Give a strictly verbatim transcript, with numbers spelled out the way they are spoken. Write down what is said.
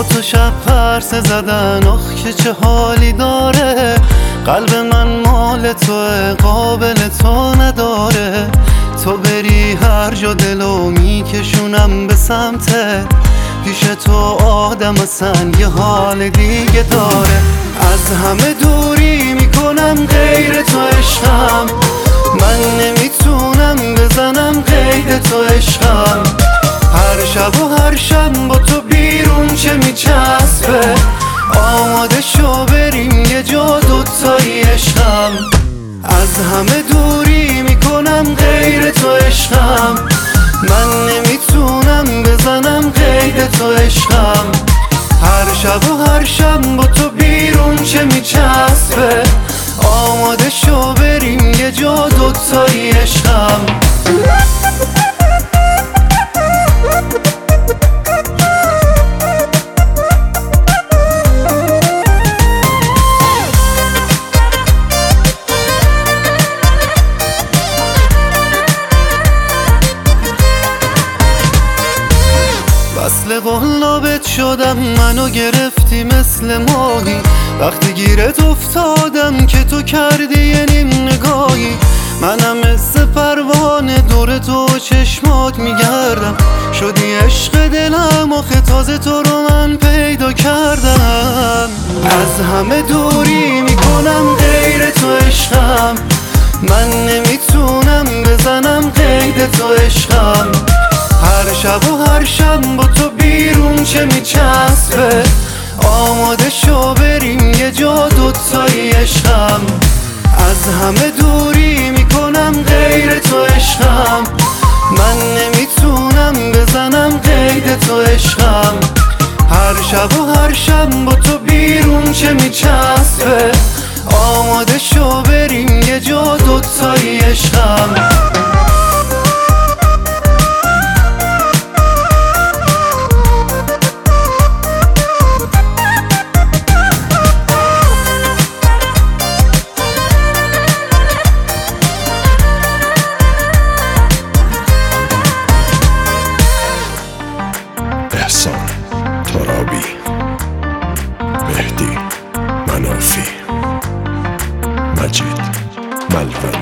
با تو شب پرسه زدن آخ که چه حالی داره. قلب من مال توه قابل تو نداره. تو بری هر جا دلو میکشونم به سمتت. پیش تو آدم اصلا یه حال دیگه داره. از همه دوری میکنم غیر تو عشقم. من نمیتونم بزنم قید تو عشقم. هر شب و هر شب با تو بیرون چه میچسبه. آماده شو بریم یه جا دوتایی عشقم. از همه دوری میکنم غیر تو عشقم. من نمیتونم بزنم قید تو عشقم. هر شب و هر شب با تو بیرون چه میچسبه. آماده شو بریم یه جا دوتایی عشقم. وصل قلابت شدم منو گرفتی مثل ماهی. وقتی گیرت افتادم که تو کردی یه نیم نگاهی. منم مثل پروانه دور تو چشمات میگردم. شدی عشق دلم آخه تازه تو رو من پیدا کردم. از همه دوری میکنم غیر تو عشقم. من نمیتونم بزنم قید تو عشقم. هر شب و هر شب با تو بیرون چه میچسبه. آماده شو بریم یه جا دوتایی عشقم. از همه دوری میکنم غیر تو عشقم. من نمیتونم بزنم قید تو عشقم. هر شب و هر شب با تو بیرون چه میچسبه. آماده شو بریم یه جا دوتایی عشقم. احسان ترابی، مهدی منافی، مجید ملوانی.